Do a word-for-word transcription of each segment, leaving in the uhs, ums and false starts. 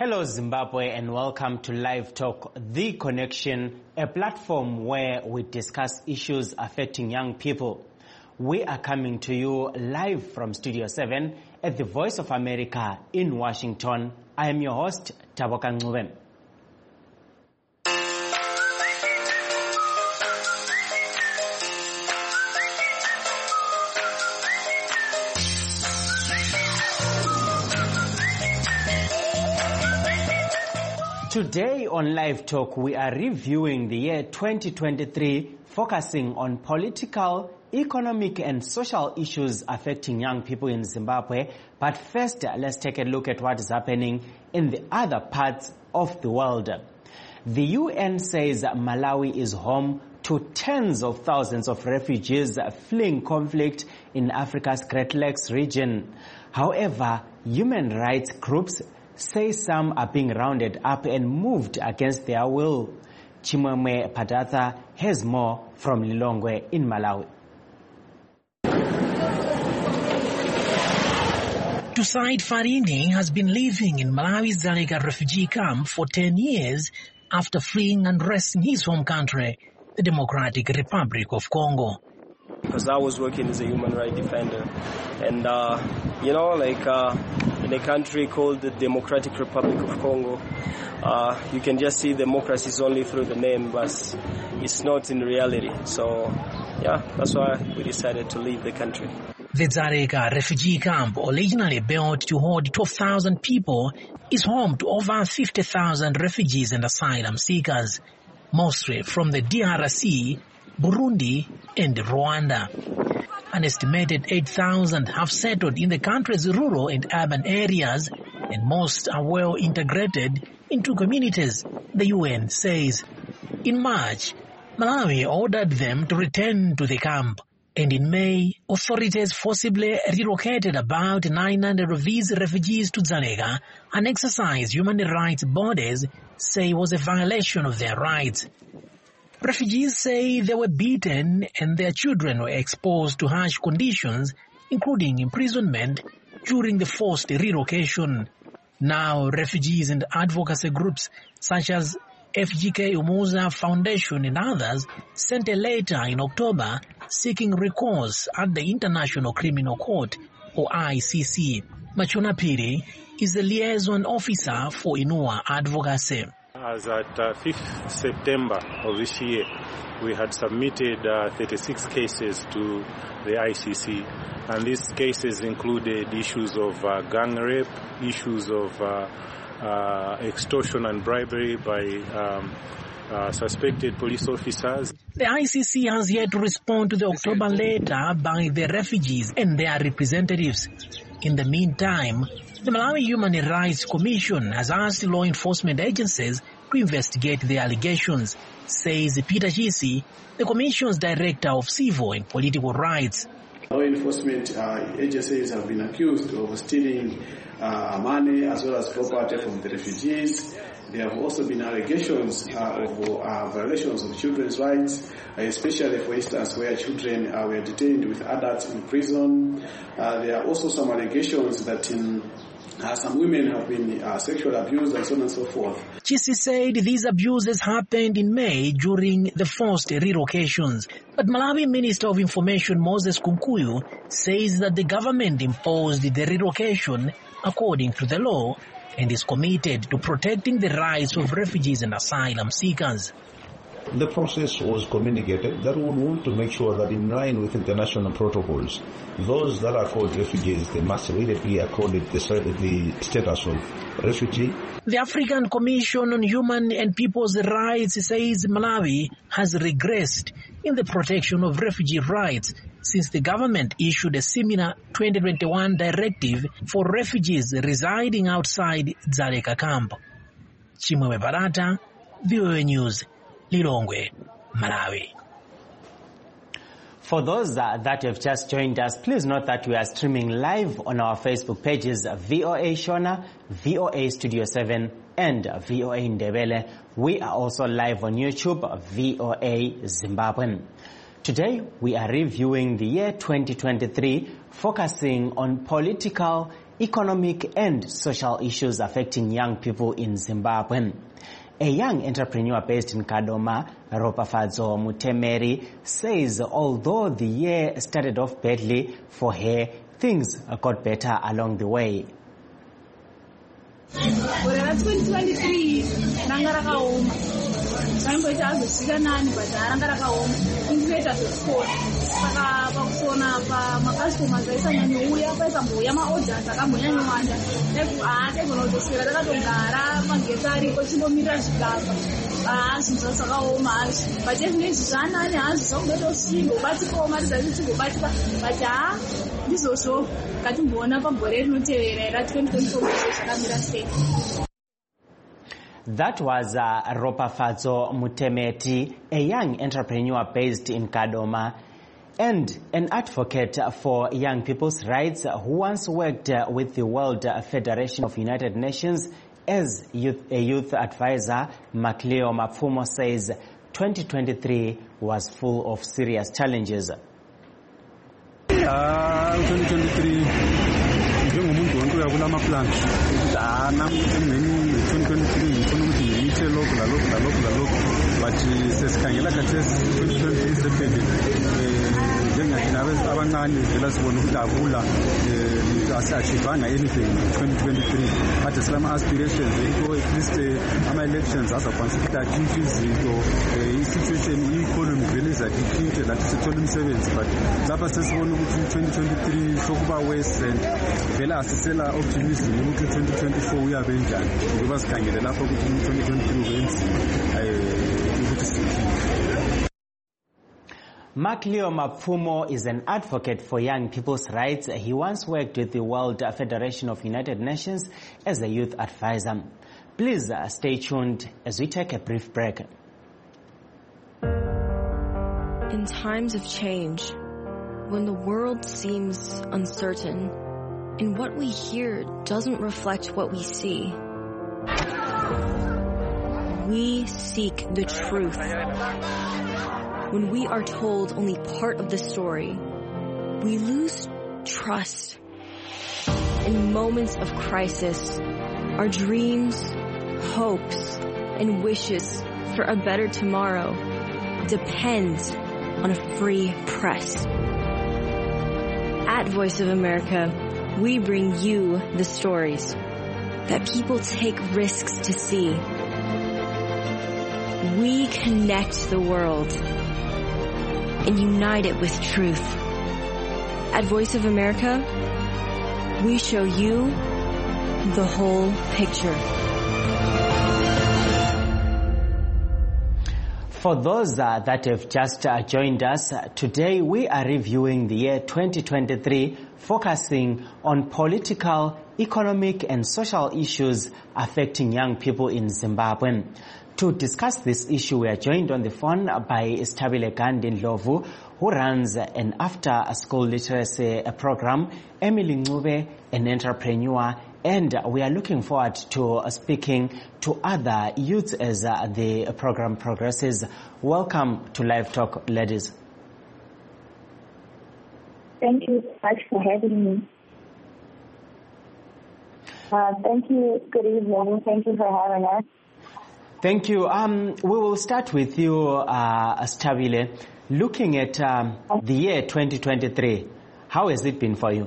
Hello Zimbabwe and welcome to Live Talk, The Connection, a platform where we discuss issues affecting young people. We are coming to you live from Studio seven at the Voice of America in Washington. I am your host, Taboka Ngube. Today on Live Talk, we are reviewing the year twenty twenty-three, focusing on political, economic and social issues affecting young people in Zimbabwe. But first, let's take a look at what is happening in the other parts of the world. The U N says Malawi is home to tens of thousands of refugees fleeing conflict in Africa's Great Lakes region. However, human rights groups say some are being rounded up and moved against their will. Chimwemwe Padatha has more from Lilongwe in Malawi. Tusaid Farini has been living in Malawi's Dzaleka refugee camp for ten years after fleeing unrest in his home country, the Democratic Republic of Congo. Because I was working as a human rights defender, and uh, you know, like uh, in a country called the Democratic Republic of Congo, uh, you can just see democracy is only through the name, but it's not in reality. So, yeah, that's why we decided to leave the country. The Dzaleka refugee camp, originally built to hold twelve thousand people, is home to over fifty thousand refugees and asylum seekers, mostly from the D R C, Burundi and Rwanda. An estimated eight thousand have settled in the country's rural and urban areas, and most are well integrated into communities, the U N says. In March, Malawi ordered them to return to the camp, and in May, authorities forcibly relocated about nine hundred of these refugees to Dzaleka, an exercise human rights bodies say was a violation of their rights. Refugees say they were beaten and their children were exposed to harsh conditions, including imprisonment, during the forced relocation. Now, refugees and advocacy groups such as F G K Umuza Foundation and others sent a letter in October seeking recourse at the International Criminal Court, or I C C. Machona Piri is the liaison officer for Inua Advocacy. As at uh, fifth September of this year, we had submitted uh, thirty-six cases to the I C C, and these cases included issues of uh, gang rape, issues of uh, uh, extortion and bribery by um, uh, suspected police officers. The I C C has yet to respond to the October letter by the refugees and their representatives. In the meantime, the Malawi Human Rights Commission has asked law enforcement agencies to investigate the allegations, says Peter Chisi, the Commission's Director of Civil and Political Rights. Law enforcement uh, agencies have been accused of stealing uh, money as well as property from the refugees. There have also been allegations uh, of uh, violations of children's rights, especially, for instance, where children uh, were detained with adults in prison. Uh, there are also some allegations that in Uh, some women have been uh, sexually abused and so on and so forth. Chisi said these abuses happened in May during the forced relocations. But Malawi Minister of Information Moses Kunkuyu says that the government imposed the relocation according to the law and is committed to protecting the rights of refugees and asylum seekers. The process was communicated that we want to make sure that in line with international protocols, those that are called refugees, they must really be accorded the, the status of refugee. The African Commission on Human and People's Rights says Malawi has regressed in the protection of refugee rights since the government issued a similar twenty twenty-one directive for refugees residing outside Dzaleka camp. Chimwemwe Padatha, V O A News, Lilongwe, Malawi. For those that, that have just joined us, please note that we are streaming live on our Facebook pages, V O A Shona, V O A Studio seven, and V O A Ndebele. We are also live on YouTube, V O A Zimbabwe. Today, we are reviewing the year twenty twenty-three, focusing on political, economic and social issues affecting young people in Zimbabwe. A young entrepreneur based in Kadoma, Ropafadzo Mutemeri, says although the year started off badly for her, things got better along the way. twenty twenty-three, Sangoita azosvika nani but haranga rakaoma inzveta zvekufona saka pakufona pamakastomers aisanyanyouya paisambouya maorders akambonyanyowanda haataigona kutoswera takatogara magetsi ariko timbomirira zvigaba zvinhu zvavo zvakaoma hazvo but ezvinezvi zvanani hazvo zvakungatosvinga ubatikawo mari dzacho tigobatika but ha ndizvozvo ngatimboona pagore rinotevera ra twenty twenty-four zvakamira sei. That was uh, Ropafadzo Mutemeti, a young entrepreneur based in Kadoma and an advocate for young people's rights who once worked uh, with the World Federation of United Nations as youth, a youth advisor. Macleo Mapfumo says twenty twenty-three was full of serious challenges. Uh, twenty twenty-three njengomuntu wonke uyakulama plans dana emini twenty twenty-three ngifuna ukuthi ngiyithe lokho la lokho la lokho la lokho but sesikhangela khathesi twenty twenty sephelile njengathi abancane vela sibona ukudabula asi-achievanga anything twenty twenty-three but silama aspirations into at least ama elections azakwanisa ukuthi atshintshe izinto i-situation i-economy vele izaditshintshe lathi sithole umsebenzi but lapha sesibona ukuthi twenty twenty-three sokuba worse and vele asisela optimism ukuthi twenty twenty-four uyabe njani ngoba sikhangele lapho ukuthi twenty twenty-three ubenzima ukuthi siphile. Macleo Mapfumo is an advocate for young people's rights. He once worked with the World Federation of United Nations as a youth advisor. Please uh, stay tuned as we take a brief break. In times of change, when the world seems uncertain and what we hear doesn't reflect what we see, we seek the truth. When we are told only part of the story, we lose trust. In moments of crisis, our dreams, hopes, and wishes for a better tomorrow depend on a free press. At Voice of America, we bring you the stories that people take risks to see. We connect the world and unite it with truth. At Voice of America, we show you the whole picture. For those uh, that have just uh, joined us, uh, today we are reviewing the year twenty twenty-three, focusing on political, economic and social issues affecting young people in Zimbabwe. To discuss this issue, we are joined on the phone by Stabile Gandhi Ndlovu, who runs an after-school literacy program, Emily Ncube, an entrepreneur, and we are looking forward to speaking to other youths as uh, the program progresses. Welcome to Live Talk, ladies. Thank you so much for having me. Uh, thank you. Good evening. Thank you for having us. Thank you. Um, we will start with you, uh, Stabile. Looking at um, the year twenty twenty-three, how has it been for you?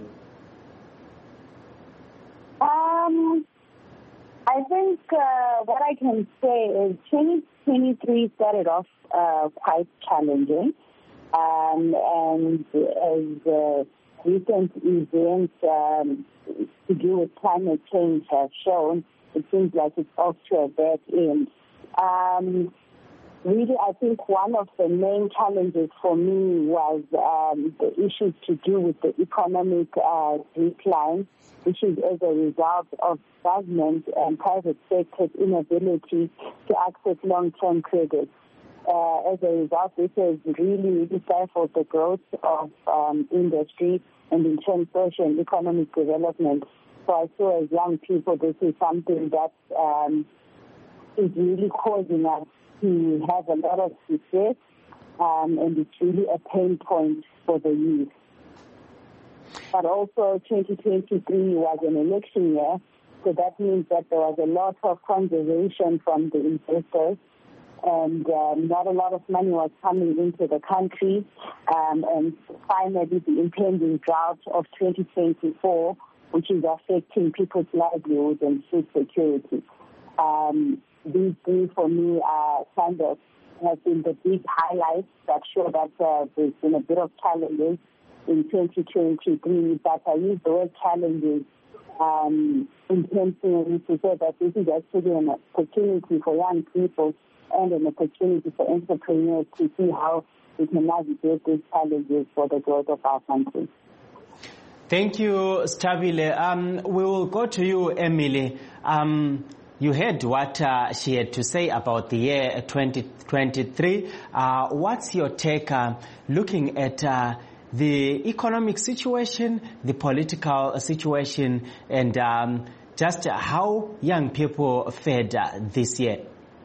Um, I think uh, what I can say is twenty twenty-three started off uh, quite challenging. Um, and as uh, recent events um, to do with climate change have shown, it seems like it's off to a bad end. Um, really, I think one of the main challenges for me was um, the issues to do with the economic uh, decline, which is as a result of government and private sector's inability to access long-term credit. Uh, as a result, this has really, really stifled the growth of um, industry and in turn social and economic development. So I saw as young people, this is something that um, is really causing us to have a lot of success, um, and it's really a pain point for the youth. But also twenty twenty-three was an election year, so that means that there was a lot of conservation from the investors, and um, not a lot of money was coming into the country. Um, and finally, the impending drought of twenty twenty-four, which is affecting people's livelihoods and food security. Um, these three, for me, are kind of have been the big highlights that show that uh, there's been a bit of challenges in twenty twenty-three, but I use the word challenges um, intentionally to say that this is actually an opportunity for young people and an opportunity for entrepreneurs to see how we can navigate these challenges for the growth of our country. Thank you, Stabile. Um, we will go to you, Emily. Um, you heard what uh, she had to say about the year twenty twenty-three. Uh, what's your take uh, looking at uh, the economic situation, the political situation, and um, just how young people fared uh, this year?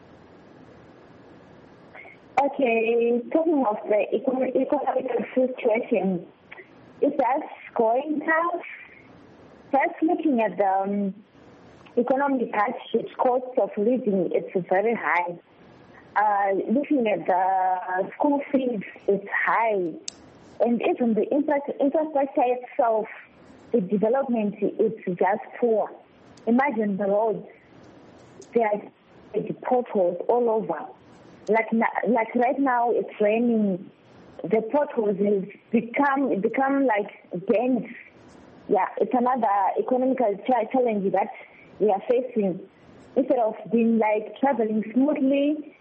Okay, talking of the economic, economic situation, is that going tough? First, looking at the um, economic hardships, cost of living, it's very high. Uh, looking at the school fees, it's high. And even the infrastructure itself, the development, it's just poor. Imagine the roads. There are potholes all over. Like like right now, it's raining. The potholes have become become like dents. Yeah, it's another economical challenge that we are facing. Instead of being like traveling smoothly,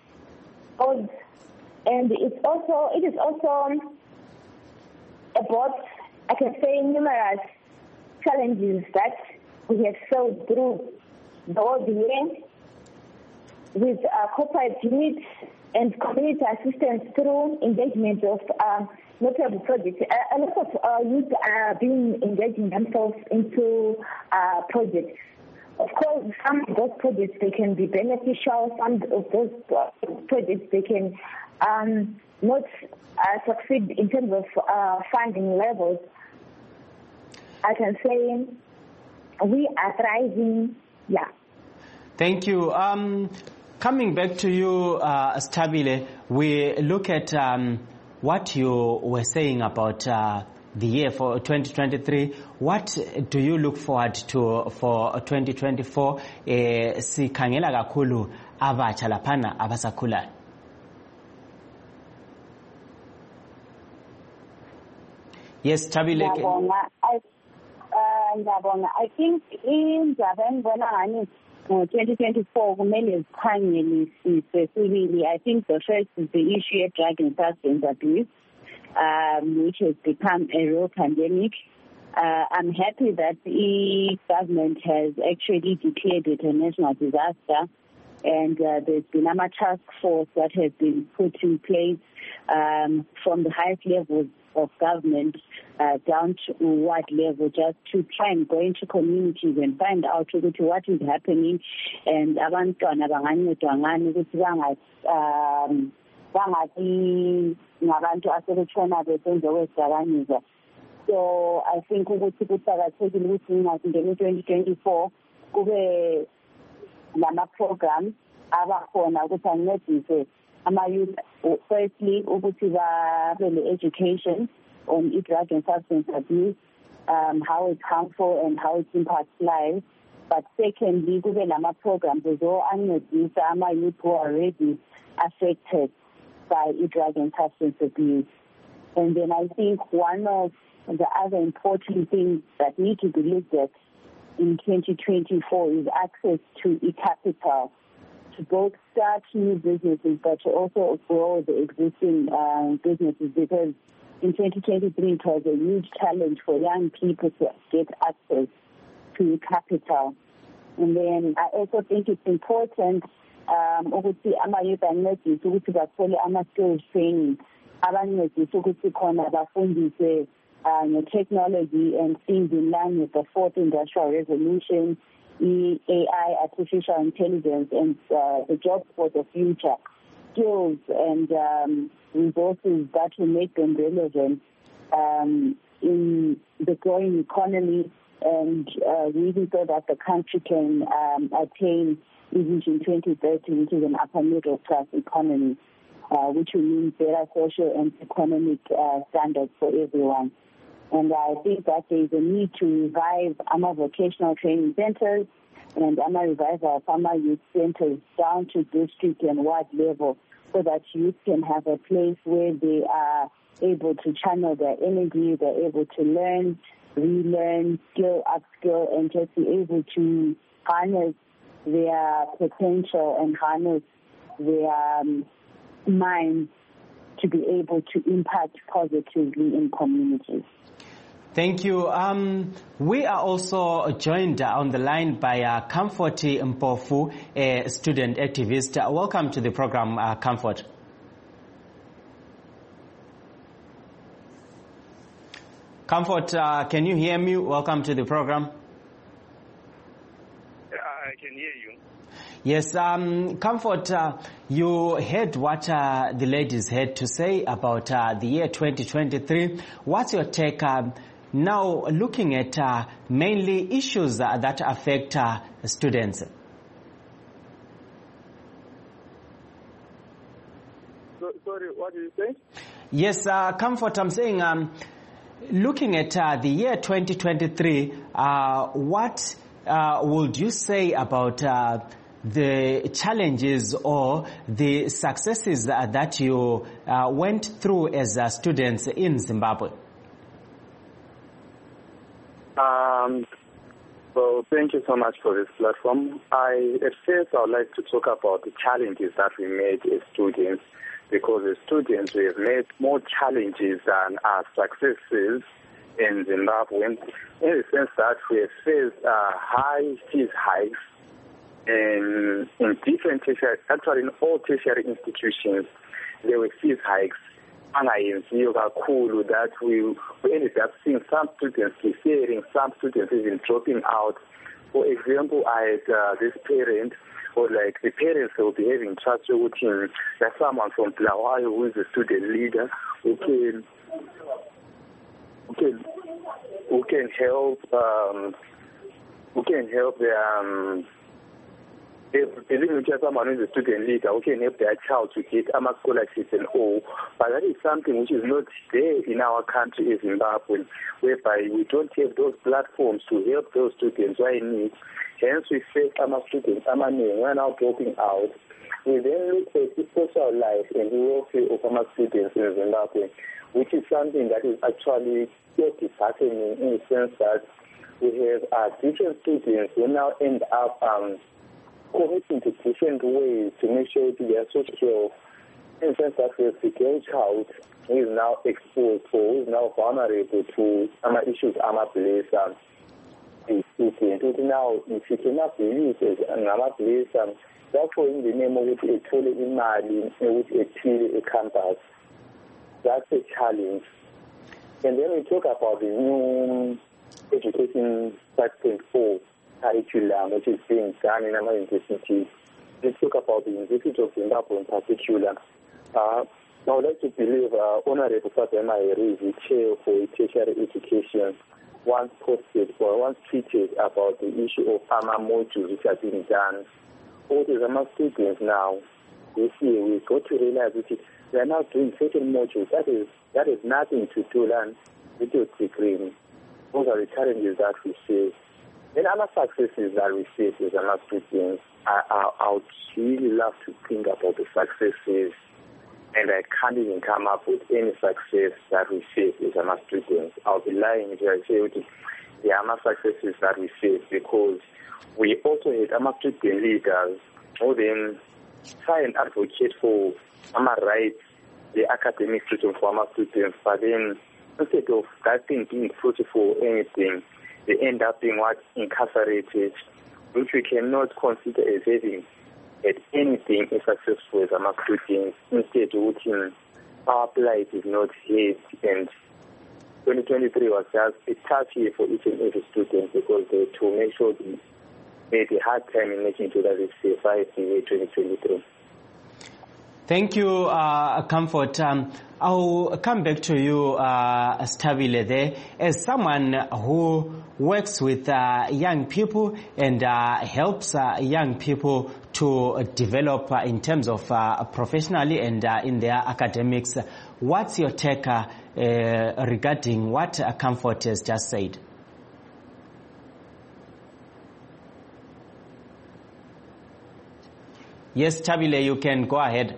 and it's also it is also about, I can say, numerous challenges that we have sailed through the whole year with uh, corporate units and community assistance through engagement of uh, notable projects. A, a lot of uh, youth are being engaging themselves into uh, projects. Of course, some of those projects, they can be beneficial. Some of those projects, they can um, not uh, succeed in terms of uh, funding levels. I can say we are thriving, yeah. Thank you. Um, coming back to you, uh, Stabile, we look at um, what you were saying about uh, the year for twenty twenty-three. What do you look forward to for twenty twenty-four? Sikhangela kakhulu abatsha laphana abasakhulayo. Yes, Tabile. I, uh, I think in Japan, when I twenty twenty-four, I think the first is the issue of drug and substance abuse, um, which has become a real pandemic. Uh, I'm happy that the government has actually declared it a national disaster, and uh, there's been a task force that has been put in place um, from the highest levels of government uh, down to ward level, just to try and go into communities and find out what is happening, and abantwana bangancedwa ngani ukuthi bangathi bangathi ngabantu asebetshona besenze kwezidakamizwa. So I think ukuthi kuqakathekile ukuthi ngathi ngene twenty twenty-four kube lama programs abakhona ukuthi ancedise ama-youth, firstly, ukuthi babe le-education on drug and substance abuse, um, how it's harmful and how it impacts lives. But secondly, kube lama programs ezo ancedisa ama-youth who are already affected by drug and substance abuse. And then I think one of the other important things that need to be looked at in twenty twenty-four is access to e-capital, to both start new businesses but to also grow the existing uh, businesses, because in twenty twenty-three it was a huge challenge for young people to get access to capital. And then I also think it's important ukuthi ama-youth ancedise ukuthi bathole ama-skills training, abancedise ukuthi khona bafundise uh, technology and things in line with the fourth industrial revolution, A I, artificial intelligence, and uh, the jobs for the future, skills and um, resources that will make them relevant um, in the growing economy and uh, really so that the country can um, attain Vision twenty thirty, which is an upper middle class economy, uh, which will mean better social and economic uh, standards for everyone. And I think that there is a need to revive our vocational training centers and our revive our farmer youth centers down to district and ward level so that youth can have a place where they are able to channel their energy, they're able to learn, relearn, skill, upskill, and just be able to harness their potential and harness their um, minds to be able to impact positively in communities. Thank you. Um, we are also joined on the line by uh, Comfort Mpofu, a student activist. Uh, welcome to the program, uh, Comfort. Comfort, uh, can you hear me? Welcome to the program. I can hear you. Yes, um, Comfort, uh, you heard what uh, the ladies had to say about uh, the year twenty twenty-three. What's your take uh, now looking at uh, mainly issues uh, that affect uh, students? So, sorry, what did you say? Yes, uh, Comfort, I'm saying um, looking at uh, the year twenty twenty-three, uh, what uh, would you say about uh, the challenges or the successes uh, that you uh, went through as uh, students in Zimbabwe? Um, so thank you so much for this platform. I, at first, I would like to talk about the challenges that we made as students, because as students, we have made more challenges than our successes in Zimbabwe, in the sense that we have faced uh, high fees hikes in, in different tertiary, actually in all tertiary institutions. There were fees hikes. That we, we ended up seeing some students deferring, some students even dropping out. For example, I had uh, this parent, or like the parents will be having trust with him. There's someone from Blawayo who is a student leader who can, who can, who can help, um, who can help the. Um, Even just someone who is a student leader who can help their child to get a scholarship and all, but that is something which is not there in our country as Zimbabwe, whereby we don't have those platforms to help those students who are in need. Hence, we face our students, our men, who are now dropping out. We then look at the social life and the welfare of our students in Zimbabwe, which is something that is actually so disheartening in the sense that we have uh, different students who now end up um, committing to different ways to make sure that they are social, in the sense that we have the girl child who is now exposed or who is now vulnerable to some issues amablesa the student. Now, if you cannot be used as an amablesa, therefore in the name of it, a totally imali, which a a campus, that's a challenge. And then we talk about the new education five point four curriculum which is being done in our universities. Let's talk about the University of Zimbabwe in particular. Uh, I would like to believe uh, Honorable Fatima is the chair for tertiary education, once posted or once tweeted about the issue of A M A modules which are being done. All the Zama students now, this year, we've got to realize that they are now doing certain modules. That is, that is nothing to do learn with your degree. Those are the challenges that we face. And other successes that we face as our students, I, I, I would really love to think about the successes, and I can't even come up with any success that we face as our students. I'll be lying if I say the other successes that we face, because we also had our student leaders who then try and advocate for our rights, the academic freedom for our students, but then instead of that thing being fruitful or anything, they end up being what incarcerated, which we cannot consider as having at anything as successful as our students. Instead, looking our plight is not hit, and twenty twenty-three was just a tough year for each and every student, because they to make sure they made a hard time in making sure that they survive the year twenty twenty-three. Thank you, uh, Comfort. Um, I'll come back to you, uh, Stabile, there. As someone who works with uh, young people and uh, helps uh, young people to develop uh, in terms of uh, professionally and uh, in their academics, what's your take uh, uh, regarding what uh, Comfort has just said? Yes, Tabile, you can go ahead.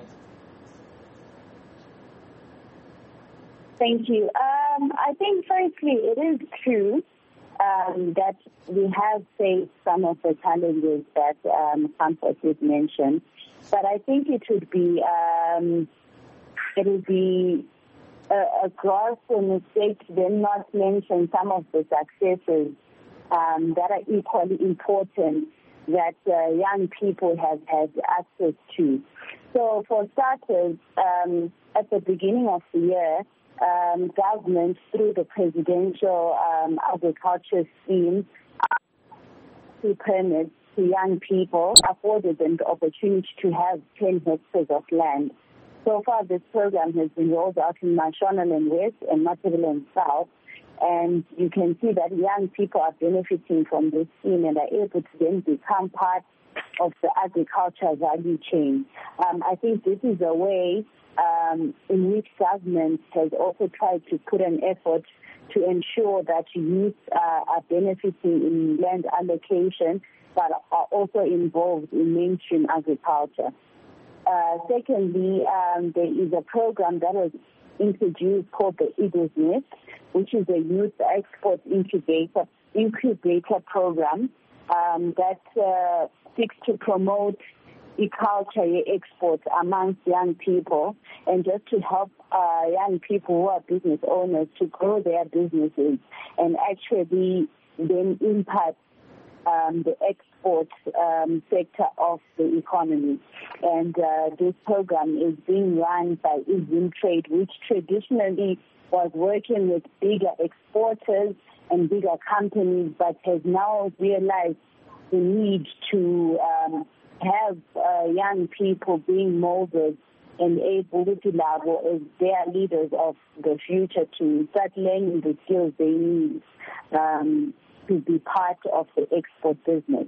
Thank you. Um, I think, firstly, it is true um, that we have faced some of the challenges that um, Comfort did mention, but I think it would be um, it would be a, a gross mistake to then not mention some of the successes um, that are equally important that uh, young people have had access to. So, for starters, um, at the beginning of the year, Um, government, through the presidential um, agriculture scheme, uh, permits to young people, afforded them the opportunity to have ten hectares of land. So far, this program has been rolled out in Mashonaland West and Matabeleland South, and you can see that young people are benefiting from this scheme and are able to then become part of the agriculture value chain. Um, I think this is a way Um, in which government has also tried to put an effort to ensure that youth uh, are benefiting in land allocation, but are also involved in mainstream agriculture. Uh, secondly, um, there is a program that was introduced called the Eagle's Nest, which is a youth export incubator incubator program um, that uh, seeks to promote e-culture exports amongst young people, and just to help uh, young people who are business owners to grow their businesses and actually then impact um, the export um, sector of the economy. And uh, this program is being run by Izim Trade, which traditionally was working with bigger exporters and bigger companies, but has now realized the need to um, have uh, young people being molded and able to level as their leaders of the future to start learning the skills they need um, to be part of the export business.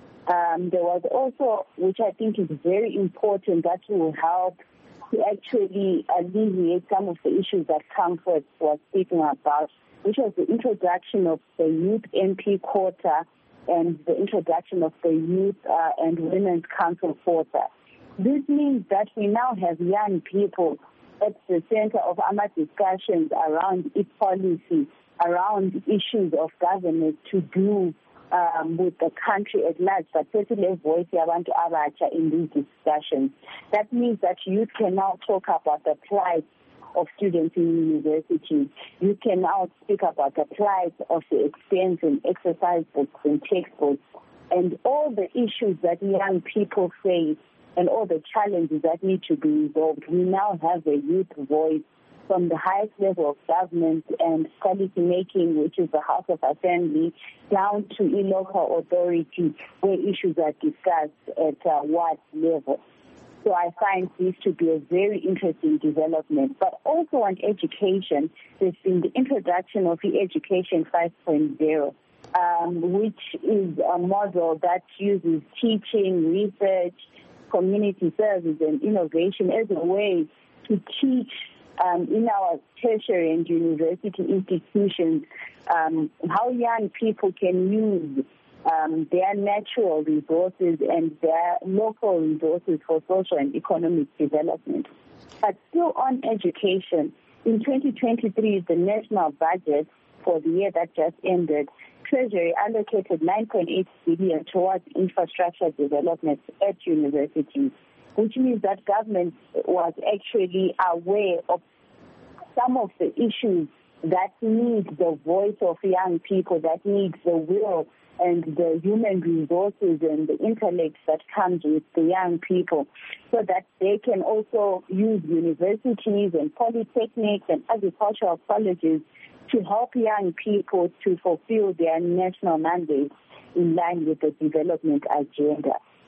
Um, there was also, which I think is very important, that will help to actually alleviate some of the issues that Comfort was speaking about, which was the introduction of the youth M P quota and the introduction of the Youth uh, and Women's Council quota. This means that we now have young people at the center of our discussions around e-policy, around issues of governance to do um, with the country at large, but certainly a voice yabantu abatsha in these discussions. That means that youth can now talk about the plight of students in universities. You can now speak about the plight of the expense in exercise books and textbooks and all the issues that young people face and all the challenges that need to be resolved. We now have a youth voice from the highest level of government and policy making, which is the House of Assembly, down to a local authority where issues are discussed at uh, what level. So I find this to be a very interesting development. But also on education, there's been the introduction of the Education five point oh, um, which is a model that uses teaching, research, community service, and innovation as a way to teach um, in our tertiary and university institutions um, how young people can use Um, their natural resources and their local resources for social and economic development. But still on education, in twenty twenty-three, the national budget for the year that just ended, Treasury allocated nine point eight billion dollars towards infrastructure development at universities, which means that government was actually aware of some of the issues that need the voice of young people, that need the will and the human resources and the intellect that comes with the young people, so that they can also use universities and polytechnics and agricultural colleges to help young people to fulfill their national mandates in line with the development agenda.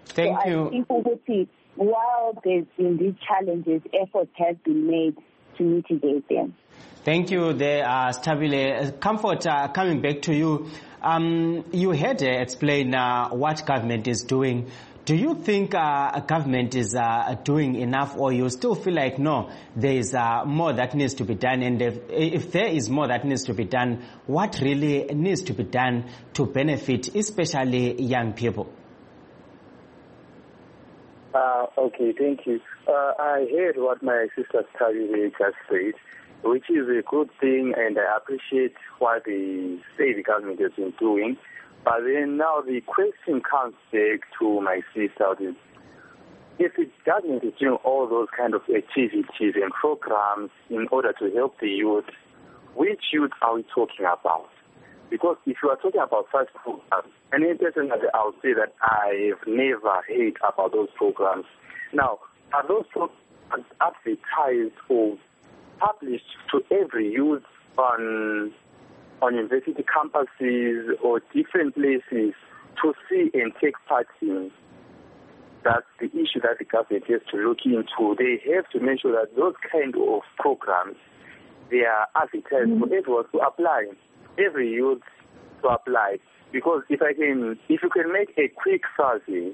Thank so you. I think ukuthi, while there's been these challenges, efforts have been made to mitigate them. Thank you there, uh, Stabile. Comfort, uh, coming back to you. Um, you had to explain uh, what government is doing. Do you think uh, government is uh, doing enough, or you still feel like, no, there is uh, more that needs to be done? And if, if there is more that needs to be done, what really needs to be done to benefit especially young people? Uh, okay, thank you. Uh, I heard what my sister Tabile just said, which is a good thing, and I appreciate what the state government has been doing. But then now the question comes back to my sister, if the government is doing all those kind of activities and programs in order to help the youth, which youth are we talking about? Because if you are talking about such programs, and personally I would say that I have never heard about those programs. Now, are those programs advertised or published to every youth on on university campuses or different places to see and take part in? That's the issue that the government has to look into. They have to make sure that those kind of programs, they are advertised mm-hmm. for everyone to apply, every youth to apply. Because if I can, if you can make a quick survey,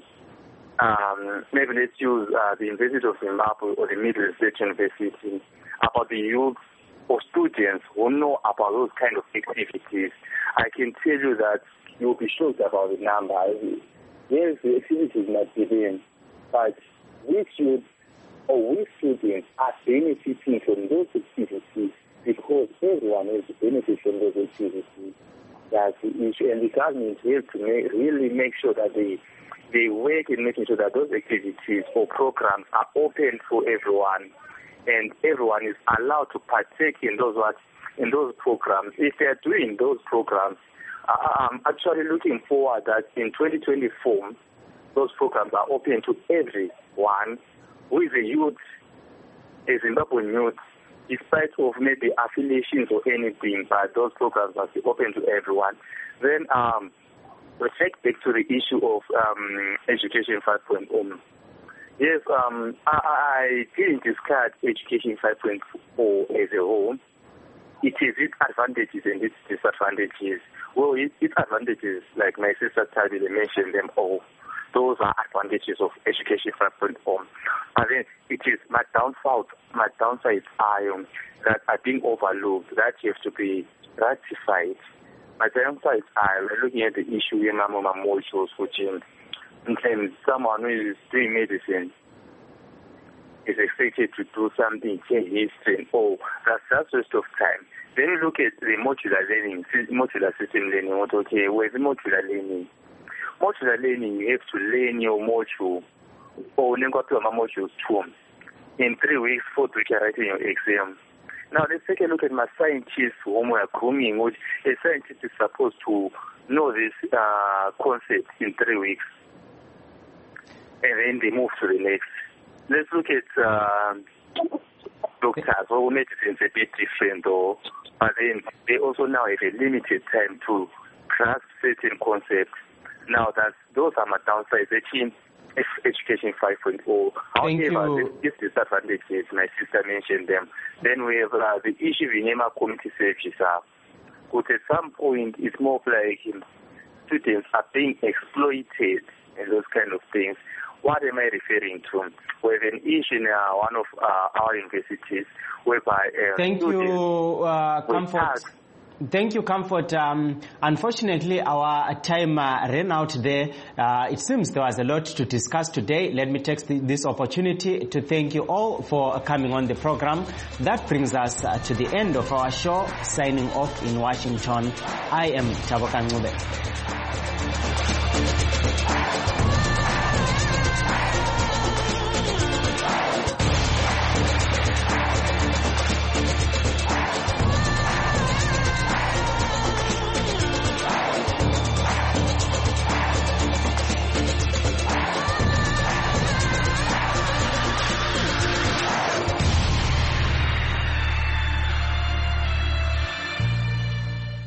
um, maybe let's use uh, the University of Zimbabwe or the Middle State University about the youth or students who know about those kind of activities, I can tell you that you'll be shocked about the number. Yes, the activities might be there, but which youth or which students are benefiting from those activities, because everyone has benefit from those activities. That's the issue, and the government has to make, really make sure that they they work in making sure that those activities or programs are open for everyone, and everyone is allowed to partake in those what in those programs. If they are doing those programs, I'm actually looking forward that in twenty twenty-four, those programs are open to everyone who is a youth, a Zimbabwean youth, despite of maybe affiliations or anything, but those programs must be open to everyone. Then um, we take back to the issue of um, Education five point oh. Yes, um, I, I didn't discard Education five point oh as a whole. It is its advantages and its disadvantages. Well, its, its advantages, like my sister Tabile mentioned them all. Those are advantages of Education five point oh. And then it is my downfall, my downsides are um, that are being overlooked, that have to be ratified. My downsides are we're looking at the issue of Mama molecules, which in terms someone who is doing medicine is expected to do something, change history, oh, that's just waste of time. Then you look at the modular learning, modular system learning, what okay, where's the modular learning? Modular learning, you have to learn your module, or you got to a module two. In three weeks, four weeks, you're writing your exam. Now, let's take a look at my scientists whom we are grooming, which a scientist is supposed to know this uh, concept in three weeks. And then they move to the next. Let's look at uh, doctors, or medicine is a bit different, though. But then they also now have a limited time to grasp certain concepts. Now, that's, those are my downsides. Actually, Education five point oh. However, these disadvantages, my sister mentioned them. Then we have uh, the issue in Nema community services. Uh, but at some point, it's more like um, students are being exploited and those kind of things. What am I referring to? We have an issue in uh, one of uh, our universities whereby uh, Thank you, uh, Comfort. Thank you, Comfort. Um, unfortunately, our time uh, ran out there. Uh, it seems there was a lot to discuss today. Let me take this opportunity to thank you all for coming on the program. That brings us uh, to the end of our show. Signing off in Washington, I am Taboka Ngube.